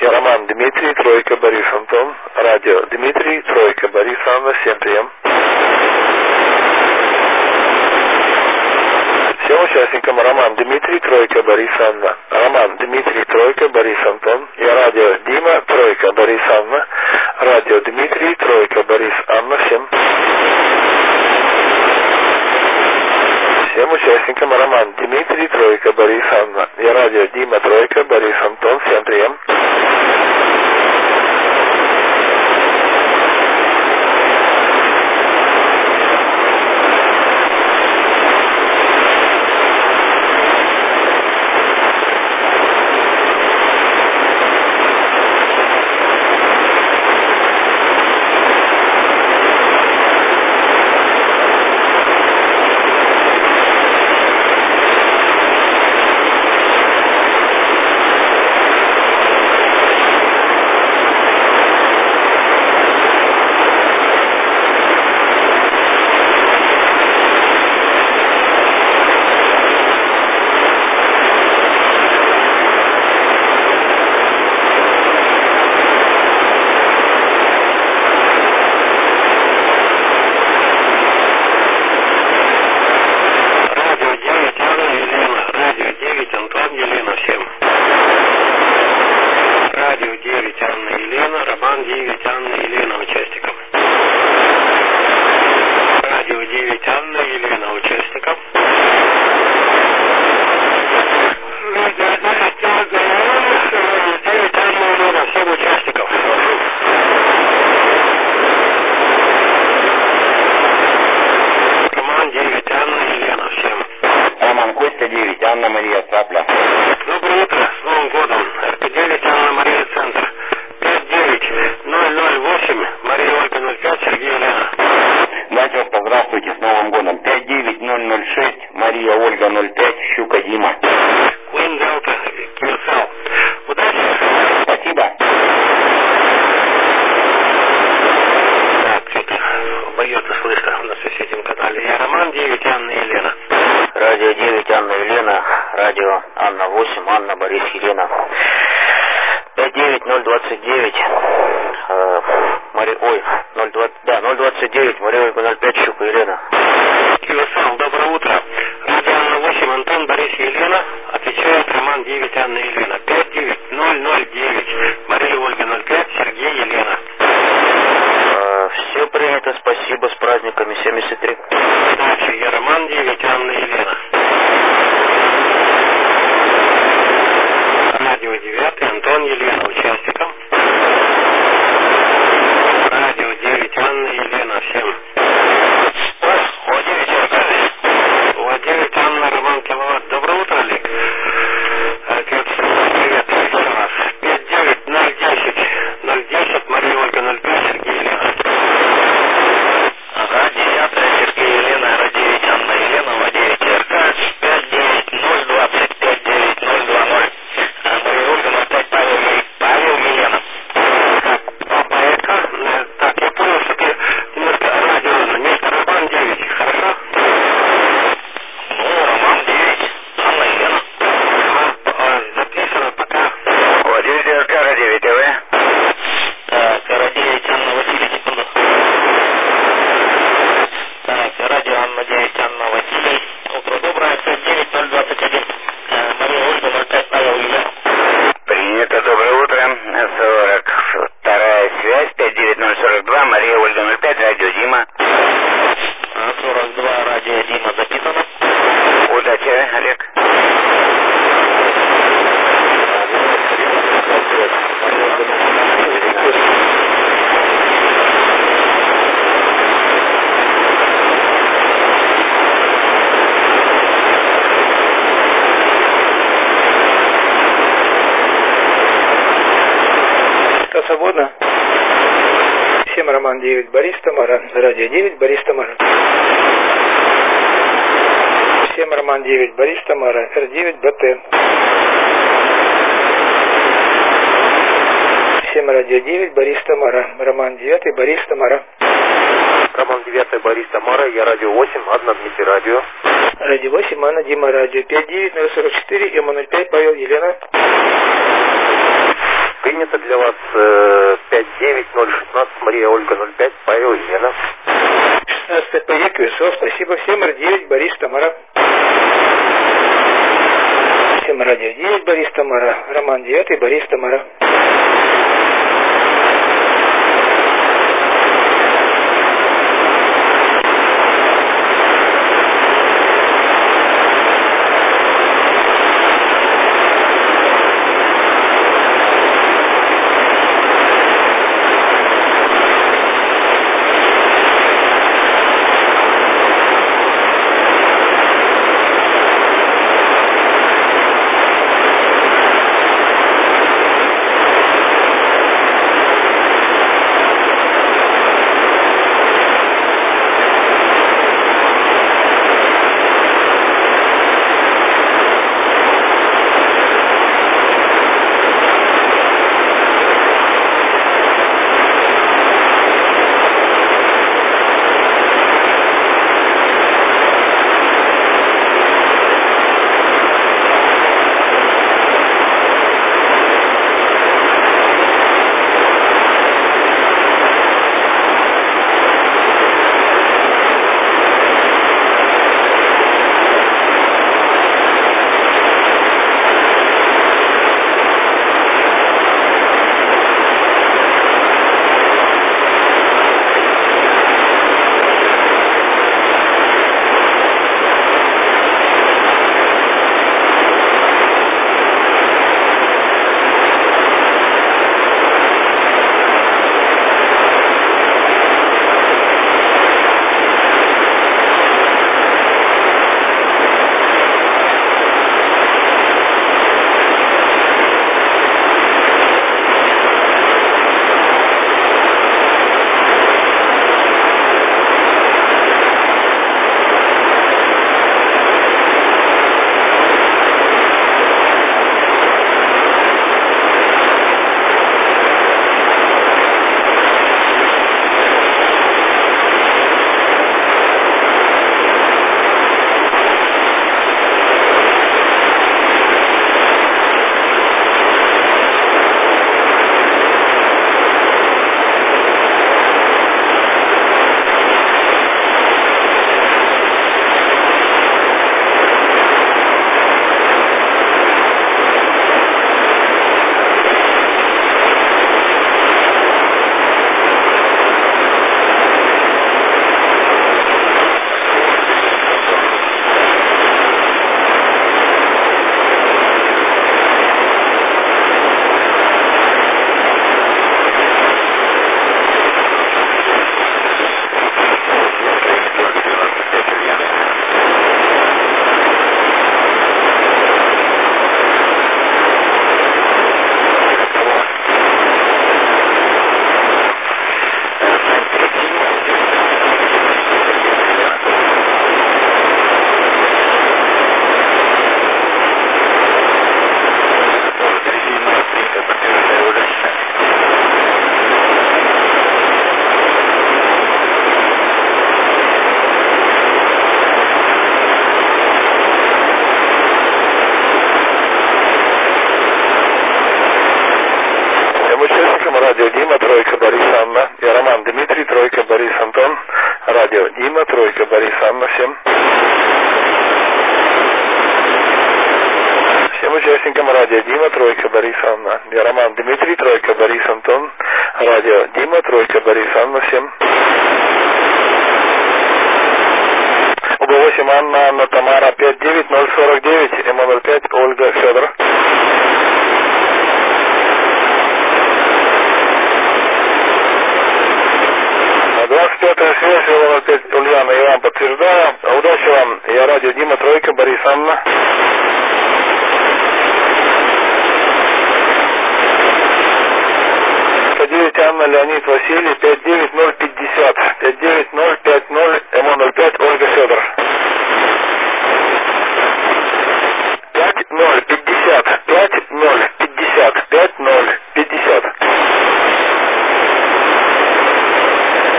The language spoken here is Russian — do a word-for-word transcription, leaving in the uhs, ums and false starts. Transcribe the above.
Роман Дмитрий, тройка Борис Антон, радио Дмитрий, тройка Борис Анна, всем прием. Всем участникам Роман Дмитрий, тройка Борис Анна, Роман Дмитрий, тройка Борис Антон, я радио Дима, тройка Борис Анна, радио Дмитрий, тройка Борис Анна, всем. Всем участникам Роман Дмитрий, тройка Борис Анна, я радио Дима, тройка Борис Антон, всем прием. Свободно. Всем Роман девять Борис Тамара, радио девять Борис Тамара. Всем Роман девять Борис Тамара, эр девять БТ. Всем радио девять Борис Тамара, Роман девять Борис Тамара. Роман девять Борис Тамара, я радио восемь, Анна Дмитрий радио. Радио восемь, Анна Дима радио, пять девять ноль сорок четыре, эм ноль пять Павел Елена. Принято. принято для вас э, пять девять ноль шестнадцать, Мария Ольга ноль пять, Павел Елена. шестнадцать ПЕ КСО, спасибо. всем эр девять, Борис, Тамара. всем радио девять, Борис, Тамара. Роман девятый, Борис, Тамара. Радио Дима, тройка Борис, Анна. Я Роман Дмитрий, тройка Борис, Антон. Радио Дима, тройка Борис, Анна. Всем. Всем участникам радио Дима, тройка Борис, Анна. Я Роман Дмитрий, тройка Борис, Антон. Радио Дима, тройка Борис, Анна. Всем. Угол восемь, Анна, Анна, Тамара, пять девять ноль сорок девять, Эм ноль пять, Ольга, Федор. двадцать пятая связь, Эм ноль пять, Ульяна, я вам подтверждаю. Удачи вам. Я радио Дима, тройка, Борис, Анна. сто девять, Анна, Леонид, Василий, пять девять ноль пятьдесят, пять девять ноль пять ноль, Эм ноль